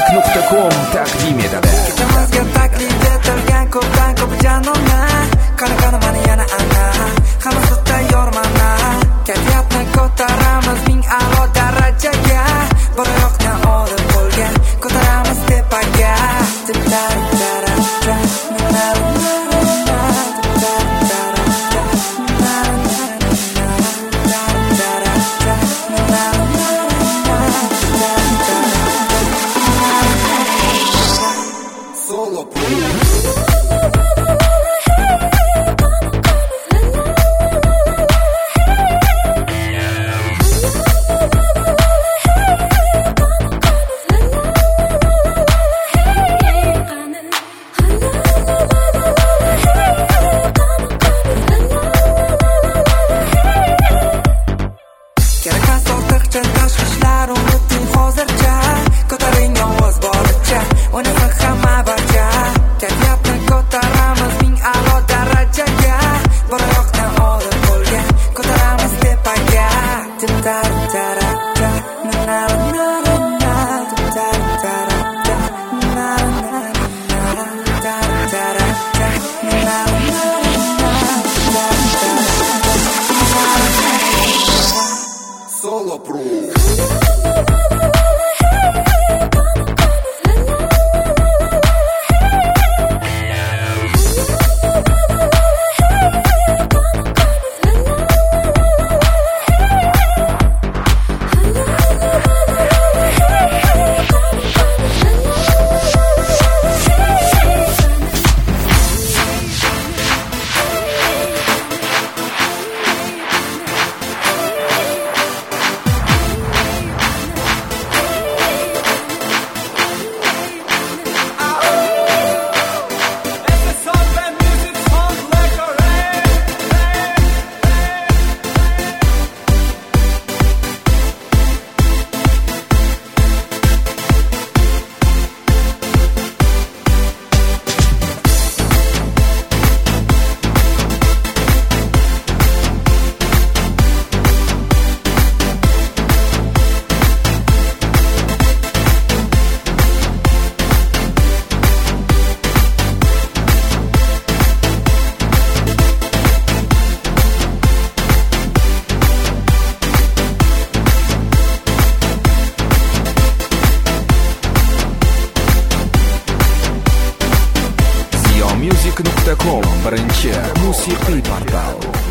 Siomusic.com taqdim etadi. Kechimizga taklif etilgan ko'pdan ko'p janona, qani mana yana ana, hammasi tayyorman. Kayfiyatni ko'taramiz ming a'lo darajaga, bir oyoqdan olib qo'lga ko'taramiz tepaga. Tashvishlar unuting hozircha, ko'taring ovoz boricha, o'ynasa hamma barcha. Kayfiyatni ko'taramiz ming a'lo darajaga, bir oyoqdan olib qo'lga ko'taramiz tepaga. Solo Pro. Siomusic.com birinchi musiqiy portal.